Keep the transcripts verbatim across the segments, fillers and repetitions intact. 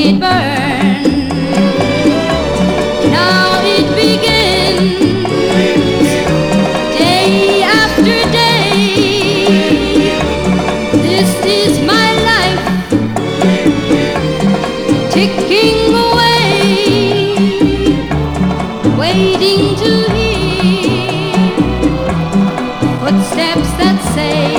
it burn. Now it begins, day after day. This is my life, ticking away, waiting to hear footsteps that say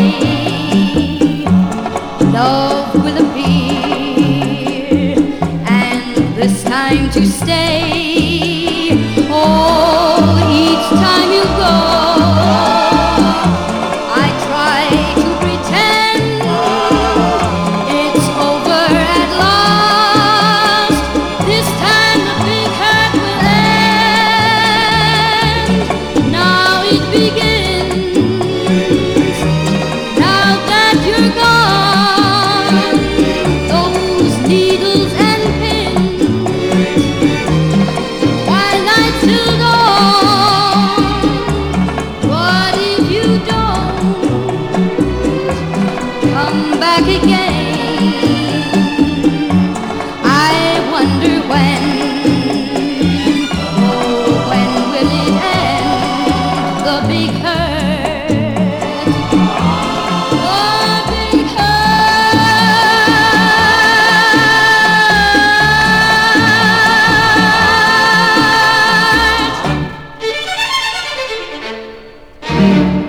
love will appear, and this time to stay. Oh, each time you go, I try to pretend it's over at last. This time the big hurt will end. Now it begins, now that you're gone. Those needles and pins, twilight till dawn. What if you don't come back again? I wonder when. Oh, when will it end? The big hurt, the big hurt.